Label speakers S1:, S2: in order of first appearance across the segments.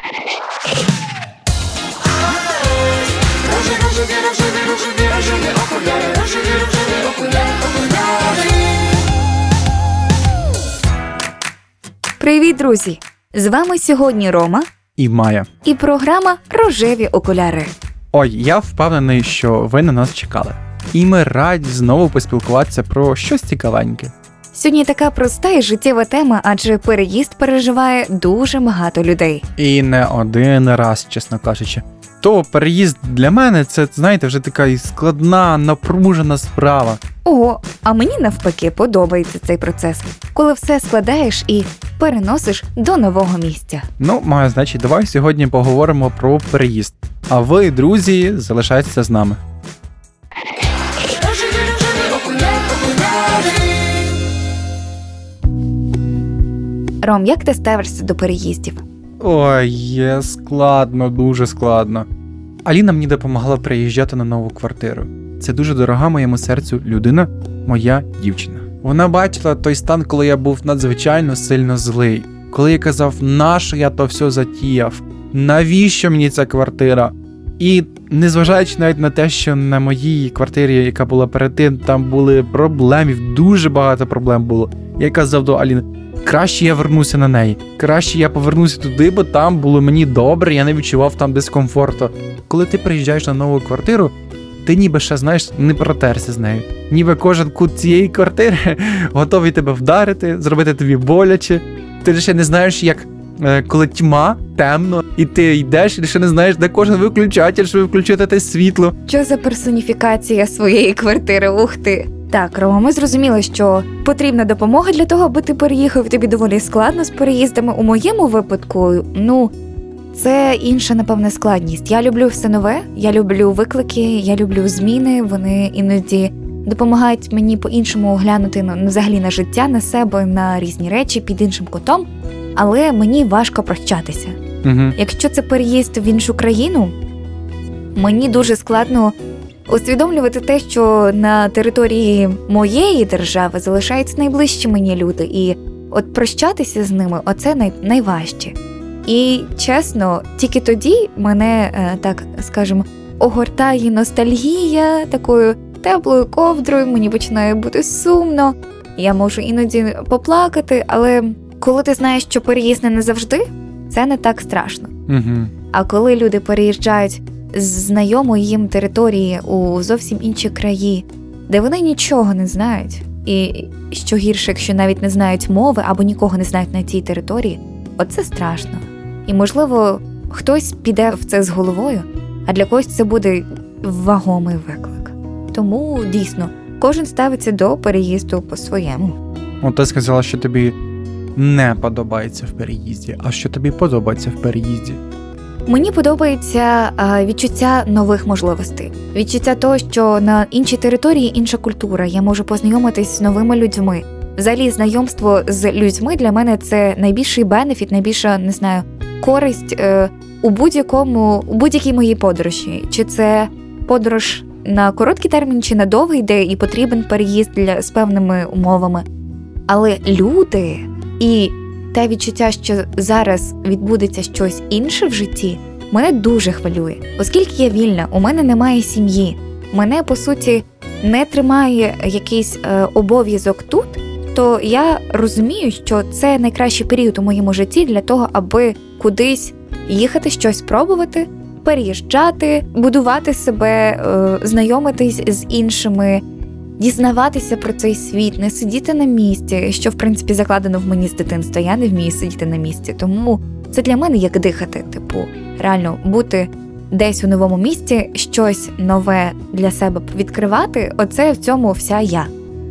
S1: Привіт, друзі! З вами сьогодні Рома
S2: і Майя.
S1: І програма «Рожеві окуляри».
S2: Ой, я впевнений, що ви на нас чекали. І ми раді знову поспілкуватися про щось цікавеньке.
S1: Сьогодні така проста і життєва тема, адже переїзд переживає дуже багато людей.
S2: І не один раз, чесно кажучи. То переїзд для мене – це, знаєте, вже така і складна, напружена справа.
S1: Ого, а мені навпаки подобається цей процес, коли все складаєш і переносиш до нового місця.
S2: Ну, Майя, значить, давай сьогодні поговоримо про переїзд. А ви, друзі, залишайтеся з нами.
S1: Ром, як ти ставишся до переїздів?
S2: Ой, складно, дуже складно. Аліна мені допомагала переїжджати на нову квартиру. Це дуже дорога моєму серцю людина, моя дівчина. Вона бачила той стан, коли я був надзвичайно сильно злий. Коли я казав, нащо я то все затіяв? Навіщо мені ця квартира? І незважаючи навіть на те, що на моїй квартирі, яка була перед тим, там були проблеми, дуже багато проблем було. Я казав до Аліни, краще я вернуся на неї. Краще я повернуся туди, бо там було мені добре, я не відчував там дискомфорту. Коли ти приїжджаєш на нову квартиру, ти ніби ще, знаєш, не протерся з нею. Ніби кожен кут цієї квартири готовий тебе вдарити, зробити тобі боляче. Ти ще не знаєш, як коли тьма, темно, і ти йдеш, і ще не знаєш, де кожен виключатель, щоб включити те світло.
S1: Що за персоніфікація своєї квартири? Ух ти! Так, Рома, ми зрозуміли, що потрібна допомога для того, аби ти переїхав. Тобі доволі складно з переїздами. У моєму випадку, це інша, напевне, складність. Я люблю все нове, я люблю виклики, я люблю зміни. Вони іноді допомагають мені по-іншому оглянути взагалі на життя, на себе, на різні речі під іншим кутом. Але мені важко прощатися. Якщо це переїзд в іншу країну, мені дуже складно усвідомлювати те, що на території моєї держави залишаються найближчі мені люди. І от прощатися з ними – оце найважче. І, чесно, тільки тоді мене, так скажемо, огортає ностальгія такою теплою ковдрою, мені починає бути сумно, я можу іноді поплакати, але коли ти знаєш, що переїзд не завжди, це не так страшно. А коли люди переїжджають з знайомої їм території у зовсім інші краї, де вони нічого не знають, і що гірше, якщо навіть не знають мови або нікого не знають на цій території, оце страшно. І, можливо, хтось піде в це з головою, а для когось це буде вагомий виклик. Тому, дійсно, кожен ставиться до переїзду по-своєму.
S2: От ти сказала, що тобі не подобається в переїзді. А що тобі подобається в переїзді?
S1: Мені подобається відчуття нових можливостей. Відчуття того, що на іншій території інша культура, я можу познайомитись з новими людьми. Взагалі, знайомство з людьми для мене – це найбільший бенефіт, найбільша, користь у будь-якій моїй подорожі. Чи це подорож на короткий термін, чи на довгий, де і потрібен переїзд з певними умовами. Але люди і те відчуття, що зараз відбудеться щось інше в житті, мене дуже хвилює. Оскільки я вільна, у мене немає сім'ї, мене, по суті, не тримає якийсь обов'язок тут, то я розумію, що це найкращий період у моєму житті для того, аби кудись їхати, щось пробувати, переїжджати, будувати себе, знайомитись з іншими, дізнаватися про цей світ, не сидіти на місці, що, в принципі, закладено в мені з дитинства. Я не вмію сидіти на місці, тому це для мене як дихати, реально бути десь у новому місці, щось нове для себе відкривати, оце в цьому вся я.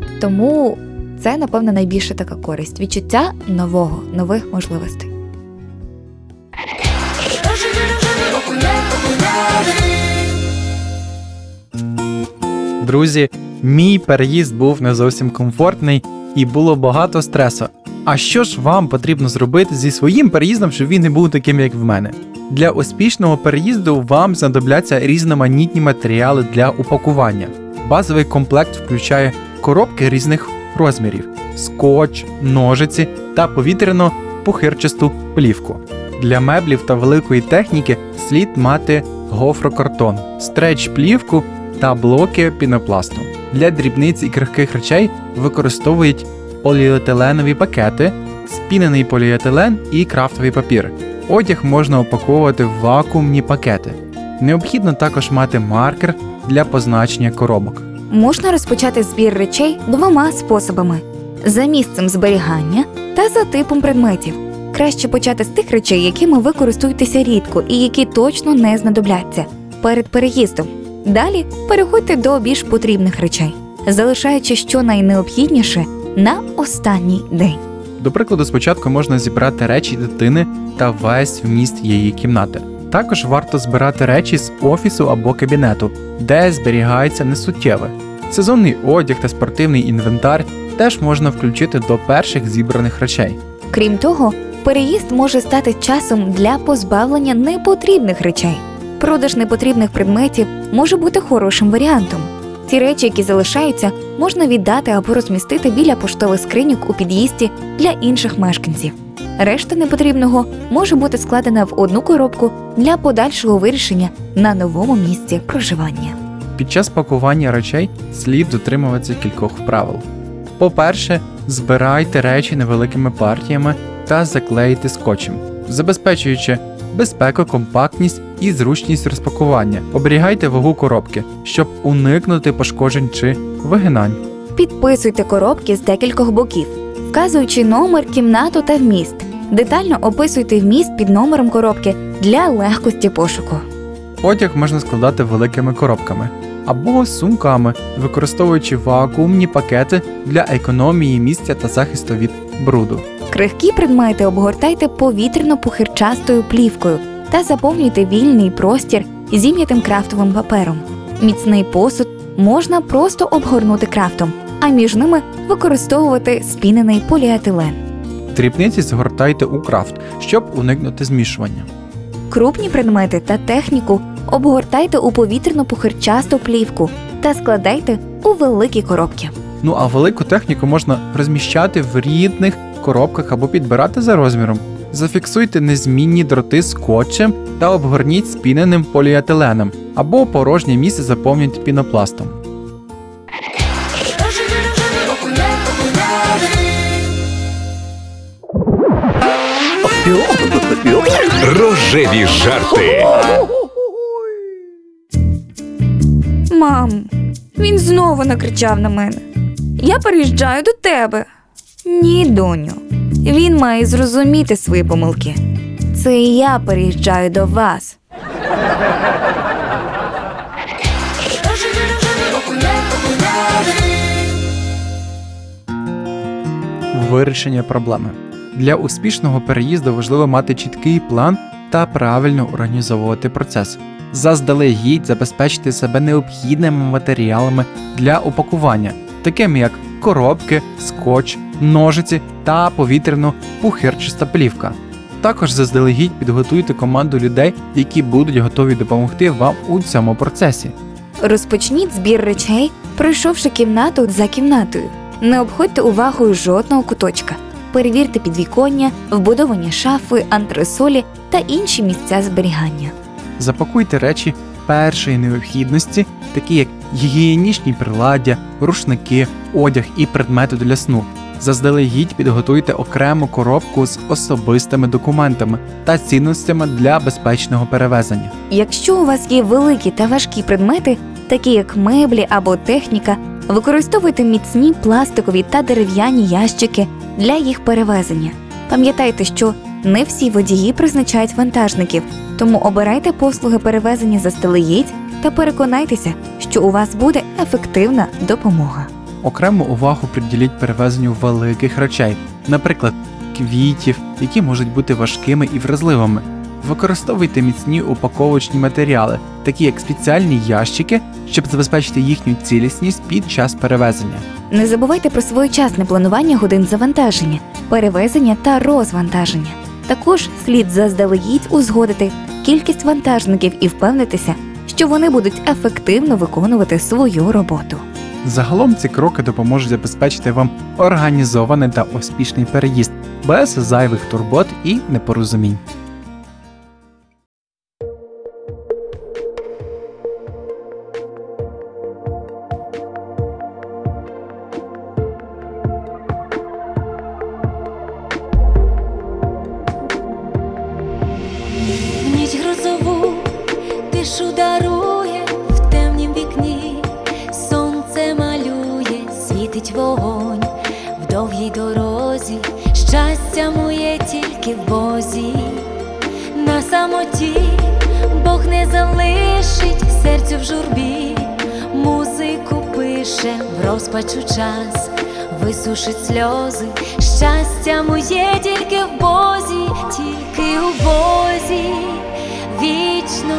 S1: Тому це, напевно, найбільша така користь – відчуття нових можливостей.
S2: Друзі, мій переїзд був не зовсім комфортний і було багато стресу. А що ж вам потрібно зробити зі своїм переїздом, щоб він не був таким, як в мене? Для успішного переїзду вам знадобляться різноманітні матеріали для упакування. Базовий комплект включає коробки різних розмірів, скотч, ножиці та повітряно-пухирчасту плівку. Для меблів та великої техніки слід мати гофрокартон, стреч-плівку та блоки пінопласту. Для дрібниць і крихких речей використовують поліетиленові пакети, спінений поліетилен і крафтовий папір. Одяг можна упаковувати в вакуумні пакети. Необхідно також мати маркер для позначення коробок.
S1: Можна розпочати збір речей двома способами: за місцем зберігання та за типом предметів. Краще почати з тих речей, якими ви користуєтеся рідко і які точно не знадобляться перед переїздом. Далі переходьте до більш потрібних речей, залишаючи що найнеобхідніше на останній день.
S2: До прикладу, спочатку можна зібрати речі дитини та весь вміст її кімнати. Також варто збирати речі з офісу або кабінету, де зберігається несуттєве. Сезонний одяг та спортивний інвентар теж можна включити до перших зібраних речей.
S1: Крім того, переїзд може стати часом для позбавлення непотрібних речей. Продаж непотрібних предметів може бути хорошим варіантом. Ті речі, які залишаються, можна віддати або розмістити біля поштових скриньок у під'їзді для інших мешканців. Решта непотрібного може бути складена в одну коробку для подальшого вирішення на новому місці проживання.
S2: Під час пакування речей слід дотримуватися кількох правил. По-перше, збирайте речі невеликими партіями та заклеїте скотчем, забезпечуючи безпеку, компактність і зручність розпакування. Оберігайте вагу коробки, щоб уникнути пошкоджень чи вигинань.
S1: Підписуйте коробки з декількох боків, вказуючи номер, кімнату та вміст. Детально описуйте вміст під номером коробки для легкості пошуку.
S2: Одяг можна складати великими коробками або сумками, використовуючи вакуумні пакети для економії місця та захисту від бруду.
S1: Крихкі предмети обгортайте повітряно-пухирчастою плівкою та заповнюйте вільний простір зім'ятим крафтовим папером. Міцний посуд можна просто обгорнути крафтом, а між ними використовувати спінений поліетилен.
S2: Дрібниці згортайте у крафт, щоб уникнути змішування.
S1: Крупні предмети та техніку обгортайте у повітряно-пухирчасту плівку та складайте у великі коробки.
S2: Ну а велику техніку можна розміщати в рідних коробках або підбирати за розміром. Зафіксуйте незмінні дроти скотчем та обгорніть спіненим поліетиленом, або порожнє місце заповніть пінопластом.
S3: Рожеві жарти.
S1: Мам, він знову накричав на мене. Я переїжджаю до тебе. Ні, доню. Він має зрозуміти свої помилки. Це я переїжджаю до вас.
S2: Вирішення проблеми. Для успішного переїзду важливо мати чіткий план та правильно організовувати процес. Заздалегідь забезпечити себе необхідними матеріалами для упакування, такими як коробки, скотч, ножиці та повітряно-пухирчаста плівка. Також заздалегідь підготуйте команду людей, які будуть готові допомогти вам у цьому процесі.
S1: Розпочніть збір речей, пройшовши кімнату за кімнатою. Не обходьте увагою жодного куточка. Перевірте підвіконня, вбудовані шафи, антресолі та інші місця зберігання.
S2: Запакуйте речі першої необхідності, такі як гігієнічні приладдя, рушники, одяг і предмети для сну. Заздалегідь підготуйте окрему коробку з особистими документами та цінностями для безпечного перевезення.
S1: Якщо у вас є великі та важкі предмети, такі як меблі або техніка, використовуйте міцні пластикові та дерев'яні ящики для їх перевезення. Пам'ятайте, що не всі водії призначають вантажників, тому обирайте послуги перевезення заздалегідь та переконайтеся, що у вас буде ефективна допомога.
S2: Окрему увагу приділіть перевезенню великих речей, наприклад, квітів, які можуть бути важкими і вразливими. Використовуйте міцні упаковочні матеріали, такі як спеціальні ящики, щоб забезпечити їхню цілісність під час перевезення.
S1: Не забувайте про своєчасне планування годин завантаження, перевезення та розвантаження. Також слід заздалегідь узгодити кількість вантажників і впевнитися, що вони будуть ефективно виконувати свою роботу.
S2: Загалом ці кроки допоможуть забезпечити вам організований та успішний переїзд без зайвих турбот і непорозумінь.
S4: тишу дарує в темнім вікні, сонце малює, світить вогонь в довгій дорозі, щастя моє тільки в Бозі. На самоті Бог не залишить серцю в журбі, музику пише в розпачу час, висушить сльози, щастя моє тільки в Бозі, тільки у Бозі, вічно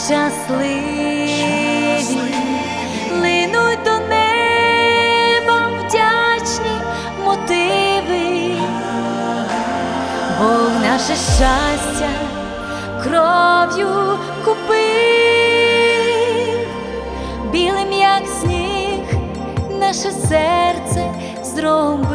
S4: щасливі. Линуть до неба вдячні мотиви, Бог наше щастя кров'ю купив, білим як сніг наше серце зробив.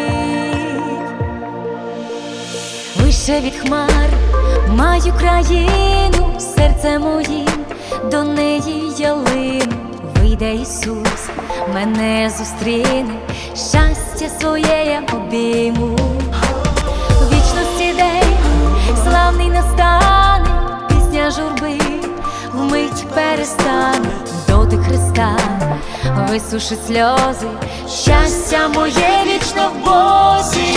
S4: Вище від хмар маю країну, серце моїм до неї ялину. Вийде Ісус, мене зустріне, щастя своє я обійму. В вічності день славний настане, пісня журби вмить перестане, дотик Христа висушить сльози, щастя моє вічно в Бозі.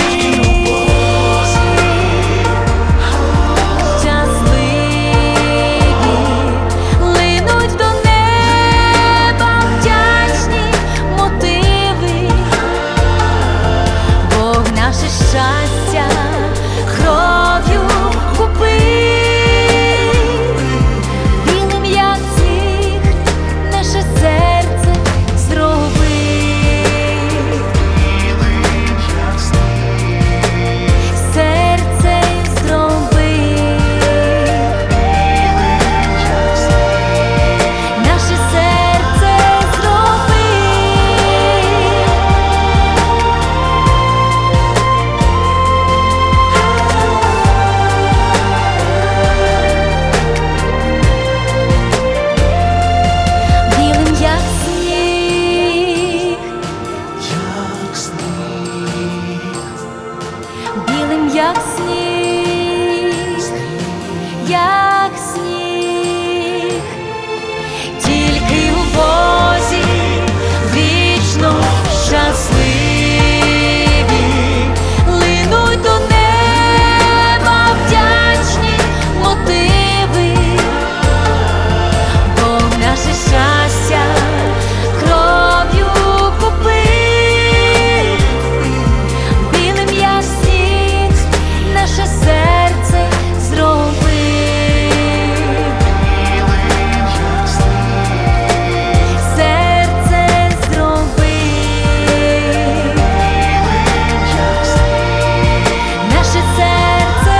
S4: Щасливі линуть до неба вдячні мотиви, Бог наше щастя кров'ю купив, білим як сніг наше серце зробив. Серце зробив, наше серце зробив. Білим як сніг, білим як сніг, як сніг, тільки у Бозі вічно щасливі. Линуть до неба вдячні мотиви, Бог наше щастя кров'ю купив, білим як сніг наше серце зробив. Серце зробив, наше серце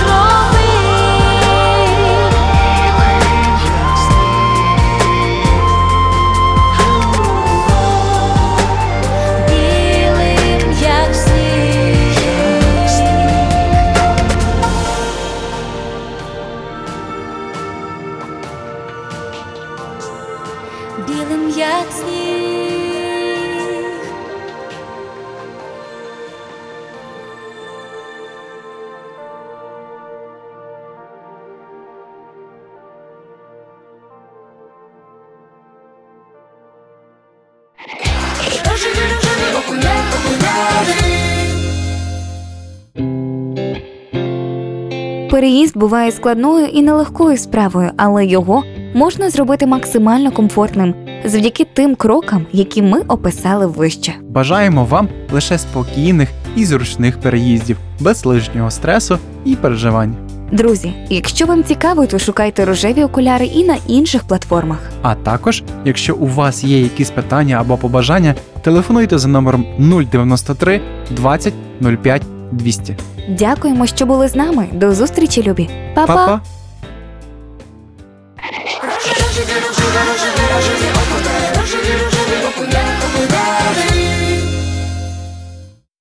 S4: зробив. Білим як сніг, білим як сніг.
S1: Переїзд буває складною і нелегкою справою, але його можна зробити максимально комфортним завдяки тим крокам, які ми описали вище.
S2: Бажаємо вам лише спокійних і зручних переїздів, без лишнього стресу і переживань.
S1: Друзі, якщо вам цікаво, то шукайте рожеві окуляри і на інших платформах.
S2: А також, якщо у вас є якісь питання або побажання, телефонуйте за номером 093 20 05 200.
S1: Дякуємо, що були з нами. До зустрічі, любі. Па-па!
S2: Па-па!